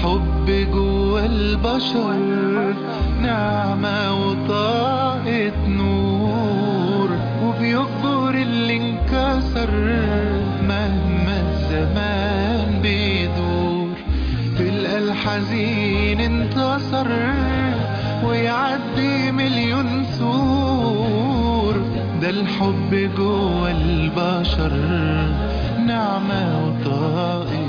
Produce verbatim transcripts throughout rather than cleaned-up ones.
الحب جوا البشر نعمة وطاقة نور، وبيكبر اللي انكسر مهما الزمان بيدور. تلقى الحزين انتصر ويعدي مليون سور. ده الحب جوا البشر نعمة وطاقة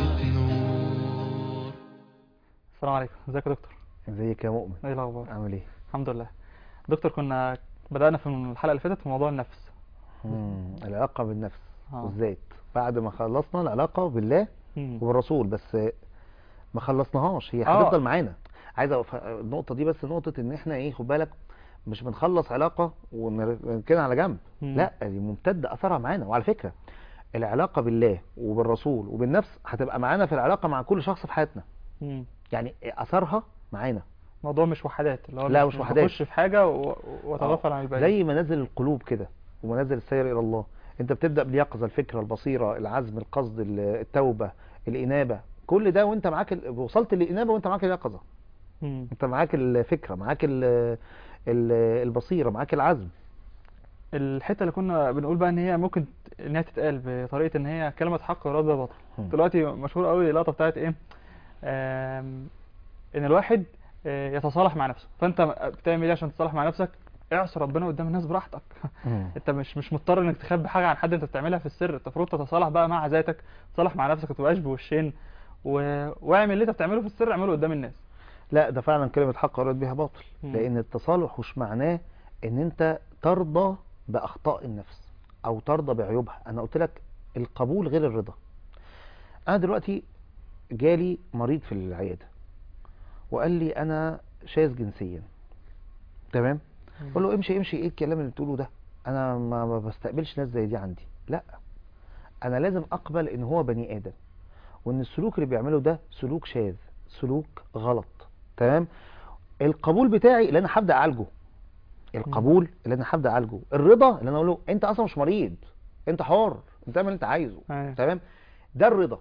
نور. السلام عليكم، ازيك يا دكتور؟ ازيك يا مؤمن؟ ايه الاخبار؟ عامل ايه؟ الحمد لله. دكتور، كنا بدأنا في الحلقة اللي فاتت في موضوع النفس. مم. العلاقة بالنفس آه. والذات بعد ما خلصنا العلاقة بالله مم. وبالرسول، بس ما خلصناهاش، هي آه. هتفضل معانا. عايز أوف... النقطة دي بس نقطة ان احنا ايه، خد بالك، مش بنخلص علاقة ونركنها على جنب. مم. لا، دي ممتدة اثرها معانا. وعلى فكرة العلاقة بالله وبالرسول وبالنفس هتبقى معانا في العلاقة مع كل شخص في حياتنا. مم. يعني اثرها معانا. موضوع مش وحدات، اللي هو لا، مش, مش مش وحدات. بخش في حاجة و- واتغافل عن الباقي. زي منازل القلوب كده ومنازل السير الى الله. انت بتبدا باليقظه، الفكره، البصيره، العزم، القصد، ال- التوبه، الانابه، كل ده وانت معاك ال... وصلت للانابه وانت معاك اليقظه. مم. انت معاك الفكره، معاك ال... ال... البصيره، معاك العزم. الحتة اللي كنا بنقول بقى ان هي ممكن ت- ان هي تتقال بطريقة ان هي كلمة حق ورد باطل. مم. دلوقتي مشهور قوي اللقطة بتاعت ايه، آم، ان الواحد آه، يتصالح مع نفسه. فانت بتعمل ايه عشان تتصالح مع نفسك؟ اعصي ربنا قدام الناس براحتك. مم. انت مش مش مضطر انك تخبي حاجه عن حد، انت بتعملها في السر. انت المفروض تتصالح بقى مع ذاتك، تصالح مع نفسك، ما تبقاش بوشين و... واعمل اللي انت بتعمله في السر اعمله قدام الناس. لا، ده فعلا كلمه حق ورد بها باطل. مم. لان التصالح مش معناه ان انت ترضى باخطاء النفس او ترضى بعيوبها. انا قلت لك القبول غير الرضا. انا دلوقتي جالي مريض في العياده وقال لي انا شاذ جنسيا، تمام؟ مم. قول له امشي امشي، ايه الكلام اللي بتقوله ده؟ انا ما ما بستقبلش ناس زي دي عندي. لا، انا لازم اقبل ان هو بني ادم، وان السلوك اللي بيعمله ده سلوك شاذ، سلوك غلط، تمام؟ القبول بتاعي اللي انا هبدا اعالجه. القبول اللي انا هبدا اعالجه. الرضا اللي انا اقول له انت اصلا مش مريض، انت حر، انت اعمل اللي انت عايزه، ايوه. تمام؟ ده الرضا.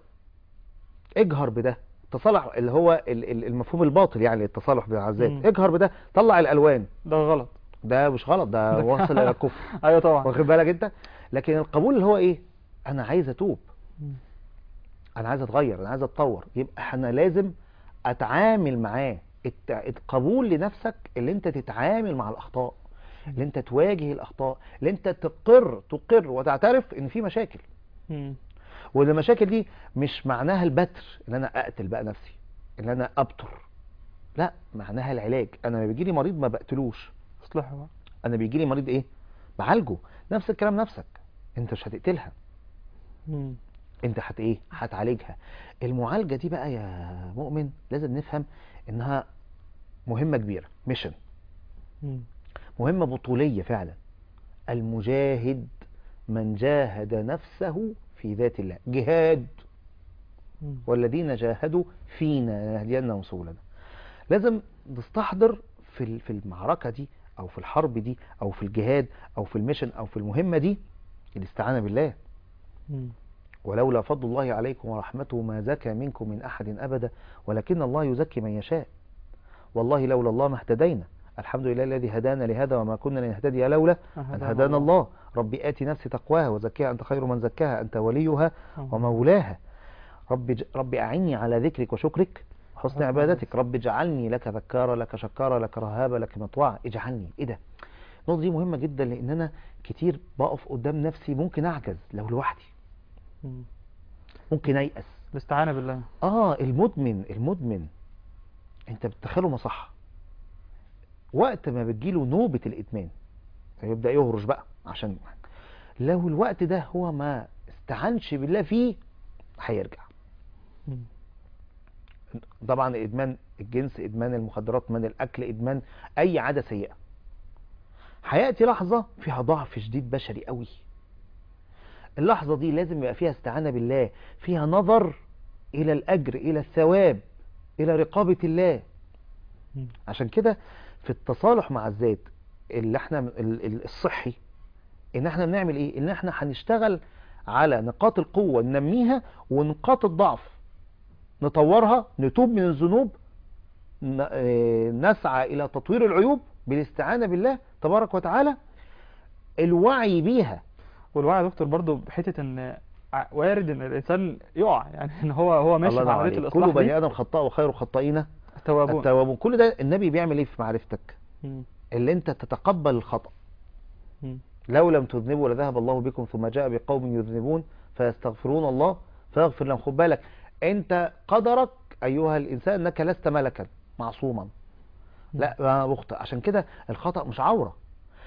اجهر بده. التصالح اللي هو ال- ال- المفهوم الباطل، يعني التصالح مع الذات، مم. اجهر بده، طلع الالوان. ده غلط. ده مش غلط، ده ده واصل الى الكفر. ايوه طبعا. واخد بالك انت؟ لكن القبول اللي هو ايه، انا عايز اتوب، مم. انا عايز اتغير، انا عايز اتطور. يبقى انا لازم اتعامل معاه. الت- القبول لنفسك اللي انت تتعامل مع الاخطاء، اللي انت تواجه الاخطاء، اللي انت تقر تقر وتعترف ان في مشاكل. مم. وان المشاكل دي مش معناها البتر، ان انا اقتل بقى نفسي، ان انا ابتر. لا، معناها العلاج. انا لما بيجي لي مريض ما بقتلوش، اصلحه بقى. انا بيجي لي مريض ايه، بعالجه. نفس الكلام نفسك، انت مش هتقتلها، مم. انت هت ايه، هتعالجها. المعالجه دي بقى يا مؤمن لازم نفهم انها مهمه كبيره، ميشن، مم. مهمه بطوليه فعلا. المجاهد من جاهد نفسه في ذات الله، جهاد. مم. والذين جاهدوا فينا لنهدينهم سبلنا. لازم نستحضر في ال- في المعركه دي او في الحرب دي او في الجهاد او في الميشن او في المهمه دي الاستعانه بالله. مم. ولولا فضل الله عليكم ورحمته ما زكى منكم من أحد أبدا ولكن الله يزكي من يشاء. والله لولا الله ما اهتدينا. الحمد لله الذي هدانا لهذا وما كنا لنهتدي لولا أن هدانا الله. ربي آتي نفسي تقواها وزكيها أنت خير من زكاها أنت وليها ومولاها. ربي, ج... ربي أعني على ذكرك وشكرك وحسن عبادتك. ربي اجعلني لك ذكارا لك شكارا لك رهابا لك مطوعا. اجعلني. إيه ده؟ النقطة دي مهمة جدا، لأن أنا كتير بقف قدام نفسي ممكن أعجز لو لوحدي، مم. ممكن أيأس. الاستعانة بالله. اه المدمن المدمن انت بتدخله مصحة، وقت ما بتجيله نوبة الادمان يبدأ يهرش بقى. عشان لو الوقت ده هو ما استعنش بالله فيه هيرجع. مم. طبعا ادمان الجنس، ادمان المخدرات، ادمان الاكل، ادمان اي عادة سيئة، هيأتي لحظة فيها ضعف شديد بشري قوي. اللحظة دي لازم يبقى فيها استعانة بالله، فيها نظر الى الاجر، الى الثواب، الى رقابة الله. مم. عشان كده في التصالح مع الذات اللي احنا ال- ال- الصحي، ان احنا بنعمل ايه، ان احنا هنشتغل على نقاط القوة ننميها ونقاط الضعف نطورها، نتوب من الذنوب، ن- آه، نسعى الى تطوير العيوب بالاستعانة بالله تبارك وتعالى، الوعي بيها. والوعي يا دكتور برضو بحته ان ع- وارد ان الانسان يقع، يعني ان هو هو ماشي الله في ينور عمليه عليك. الاصلاح كل دي. بني ادم خطاء وخير الخطائين التوابون. التوابون. كل ده النبي بيعمل ايه في معرفتك؟ مم. اللي انت تتقبل الخطأ. مم. لو لم تذنبوا لذهب الله بكم ثم جاء بقوم يذنبون فيستغفرون الله فيغفر لهم. خد بالك، انت قدرك ايها الانسان انك لست ملكا معصوما، لا انا بخطئ. عشان كده الخطأ مش عورة.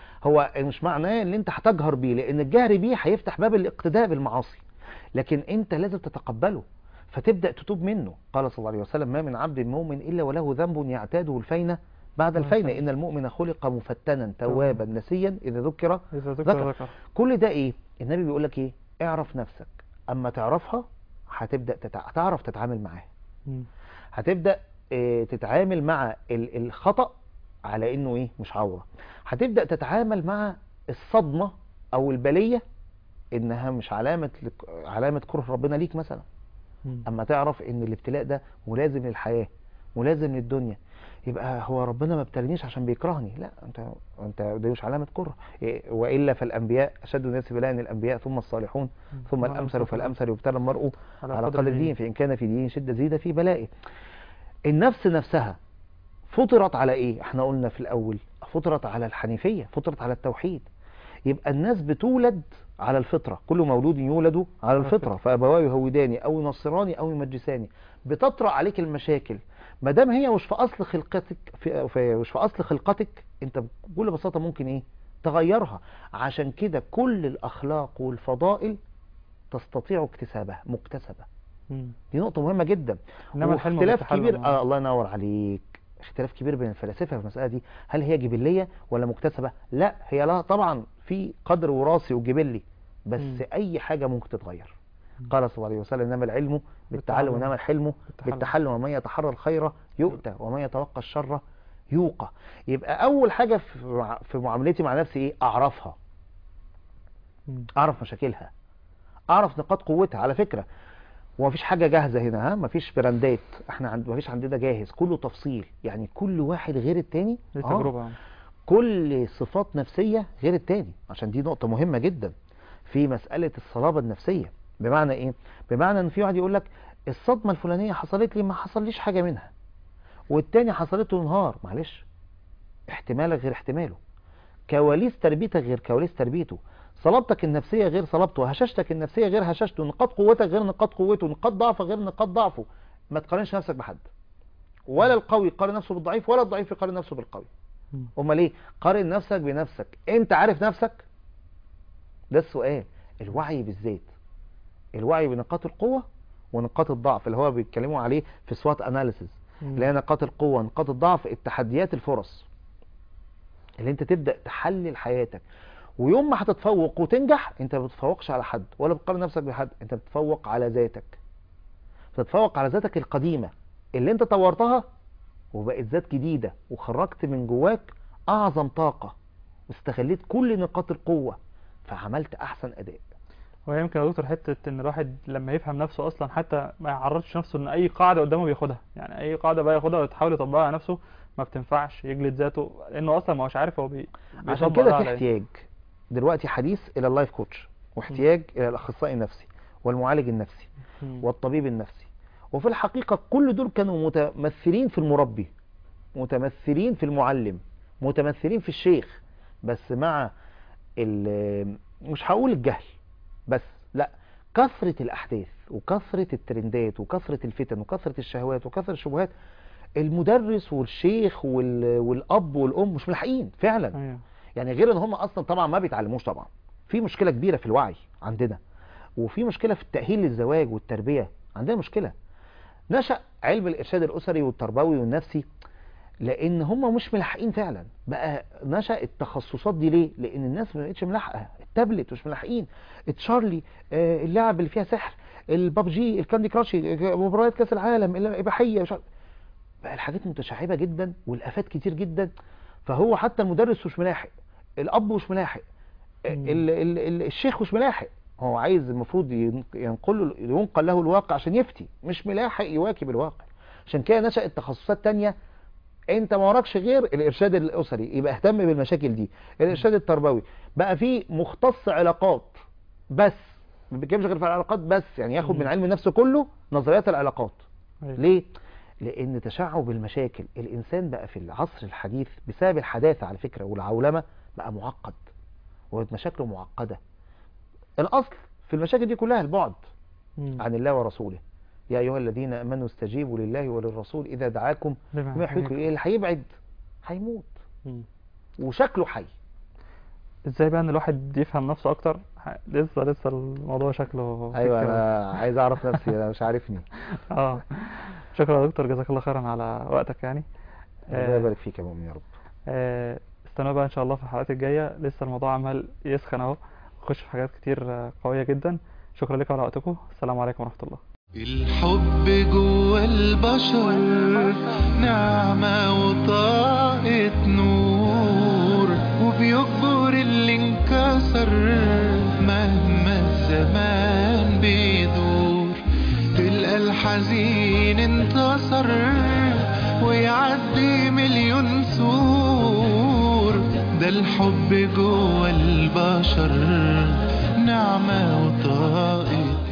هو مش معناه ان انت هتجهر بيه، لان الجهر بيه هيفتح باب الاقتداء بالمعاصي، لكن انت لازم تتقبله فتبدأ تتوب منه. قال صلى الله عليه وسلم: ما من عبد مؤمن الا وله ذنب يعتاده الفينة بعد الفينة، ان المؤمن خلق مفتنا توابا نسيا اذا ذكر إذا ذكر ذكر. ذكر. كل ده ايه؟ النبي بيقول لك ايه؟ اعرف نفسك، اما تعرفها هتبدأ تتع... تعرف تتعامل معاها. مم. هتبدأ اه تتعامل مع ال- الخطأ على انه ايه؟ مش عورة. هتبدأ تتعامل مع الصدمة او البلية انها مش علامة لك... علامة كره ربنا ليك مثلا. مم. اما تعرف ان الابتلاء ده ملازم للحياة، ملازم للدنيا، يبقى هو ربنا ما ابتلنيش عشان بيكرهني، لا، انت انت ده مش علامة كره. إيه، والا فالانبياء اشد الناس بلاء الانبياء ثم الصالحون ثم الامثل فالامثل يبتلى المرء على قدر الدين، فان كان في دين شدة زيد في بلائه. النفس نفسها فطرت على ايه؟ احنا قلنا في الاول فطرت على الحنيفية، فطرت على التوحيد. يبقى الناس بتولد على الفطرة، كل مولود يولد على الفطرة، فأبواه يهوداني أو ينصراني أو يمجساني. بتطرأ عليك المشاكل ما دام هي مش في أصل خلقتك، في في- مش في أصل خلقتك، أنت بكل بساطة ممكن إيه؟ تغيرها. عشان كده كل الأخلاق والفضائل تستطيع اكتسابها، مكتسبة. مم. دي نقطة مهمة جدا. انما الحلم واختلاف والتحلم كبير، آه. آه الله ينور عليك، اختلاف كبير بين الفلاسفة في المسألة دي. هل هي جبلية ولا مكتسبة؟ لا، هي لها طبعا في قدر وراثي وجبلي، بس مم. اي حاجة ممكن تتغير. مم. قال صلى الله عليه وسلم: انما العلم بالتعلم بالتعلم. وانما الحلم بالتحلم. بالتحلم، ومن يتحرى الخير يؤتى ومن يتوقى الشر يوقى. يبقى اول حاجة في مع- في معاملتي مع نفسي ايه؟ اعرفها، مم. اعرف مشاكلها، اعرف نقاط قوتها. على فكرة ومفيش حاجة جاهزة هنا، ها، مفيش براندات، احنا عند مفيش عندنا جاهز، كله تفصيل، يعني كل واحد غير التاني. دي آه. تجربه. كل صفات نفسية غير التاني، عشان دي نقطة مهمة جدا في مسألة الصلابة النفسية. بمعنى ايه؟ بمعنى ان في واحد يقول لك الصدمة الفلانية حصلت لي ما حصليش حاجة منها، والتاني حصلت له نهار. معلش، احتمالك غير احتماله، كواليس تربيتك غير كواليس تربيته، صلابتك النفسية غير صلابته، هشاشتك النفسية غير هشاشته، نقاط قوتك غير نقاط قوته، نقاط ضعفك غير نقاط ضعفه. ما تقارنش نفسك بحد، ولا القوي يقارن نفسه بالضعيف، ولا الضعيف يقارن نفسه بالقوي. مم. امال ايه؟ قارن نفسك بنفسك. انت عارف نفسك؟ ده السؤال. الوعي بالذات، الوعي بنقاط القوة ونقاط الضعف اللي هو بيتكلموا عليه في سوات اناليسيز، مم. اللي هي نقاط القوة، نقاط الضعف، التحديات، الفرص، اللي انت تبدأ تحلل حياتك. ويوم ما هتتفوق وتنجح، انت ما بتتفوقش على حد ولا بتقارن نفسك بحد، انت بتتفوق على ذاتك، بتتفوق على ذاتك القديمة اللي انت طورتها وبقت ذات جديدة، وخرجت من جواك اعظم طاقة، واستغليت كل نقاط القوة، فعملت احسن اداء. وهي يمكن يا دكتور حته ان الواحد لما يفهم نفسه اصلا حتى ما يعرضش نفسه ان اي قاعده قدامه بياخدها، يعني اي قاعده بقى ياخدها ويحاول يطبقها على نفسه ما بتنفعش، يجلد ذاته لانه اصلا ما هوش عارف هو بي... عشان بيطبق كده ده في على ايه. احتياج دلوقتي حديث الى اللايف كوتش، واحتياج الى الاخصائي النفسي والمعالج النفسي مم. والطبيب النفسي. وفي الحقيقة كل دول كانوا متمثلين في المربي، متمثلين في المعلم، متمثلين في الشيخ، بس مع ال- مش هقول الجهل بس، لا، كثرة الأحداث وكثرة الترندات وكثرة الفتن وكثرة الشهوات وكثرة الشبهات، المدرس والشيخ وال- والأب والأم مش ملحقين فعلا. ايوه. يعني غير ان هم اصلا طبعا ما بيتعلموش، طبعا في مشكلة كبيرة في الوعي عندنا، وفي مشكلة في التأهيل للزواج والتربية، عندنا مشكلة. نشأ علم الإرشاد الأسري والتربوي والنفسي لأن هم مش ملاحقين فعلا. بقى نشأ التخصصات دي ليه؟ لأن الناس ما بقتش ملاحقة، التابلت مش ملاحقين، تشارلي، آه، اللعب اللي فيها سحر، البابجي، الكاندي كراشي، مباريات كأس العالم، الإباحية، مش عارف. بقى الحاجات متشعبة جدا والآفات كتير جدا، فهو حتى المدرس مش ملاحق، الأب مش ملاحق، مم. ال ال ال الشيخ مش ملاحق، هو عايز المفروض ين- ينقل ينقل له الواقع عشان يفتي، مش ملاحق يواكب الواقع. عشان كده نشأت تخصصات تانية، انت ما وراكش غير الارشاد الاسري، يبقى اهتم بالمشاكل دي. الارشاد التربوي بقى فيه مختص علاقات بس، ما بيتكلمش غير في العلاقات بس، يعني ياخد مم. من علم النفس كله نظريات العلاقات. أيوة. ليه؟ لان تشعب المشاكل، الانسان بقى في العصر الحديث بسبب الحداثة على فكرة والعولمة بقى معقد، ومشاكله معقدة. الاصل في المشاكل دي كلها البعد مم. عن الله ورسوله. يا ايها الذين امنوا استجيبوا لله وللرسول اذا دعاكم لما لما يحييكم. ايه اللي هيبعد هيموت، مم. وشكله حي. ازاي بقى ان الواحد يفهم نفسه اكتر؟ ح- لسه لسه الموضوع شكله فيه ايوه كده. انا عايز اعرف نفسي، انا مش عارفني. اه شكرا يا دكتور، جزاك الله خيرا على وقتك يعني. ربنا آه، يبارك فيك يا مؤمن يا رب. آه، استنوا بقى ان شاء الله في الحلقات الجايه، لسه الموضوع عمال يسخن اهو، نخش في حاجات كتير آه، قويه جدا. شكرا لكم على وقتكم، السلام عليكم ورحمه الله. الحب جوا البشر نعمة وطاقة نور، وبيكبر اللي انكسر مهما الزمان بيدور. تلقى الحزين انتصر ويعدي مليون سور. ده الحب جوا البشر نعمة وطاقة